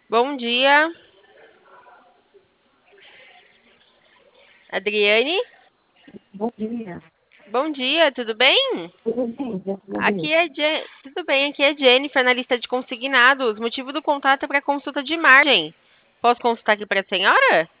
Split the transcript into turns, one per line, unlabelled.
Bom dia, Adriane.
Bom dia.
Bom dia, tudo bem?
Tudo bem, graças a Deus.
Tudo bem, aqui é Jennifer, analista de consignados. Motivo do contato é para consulta de margem. Posso consultar aqui para a senhora?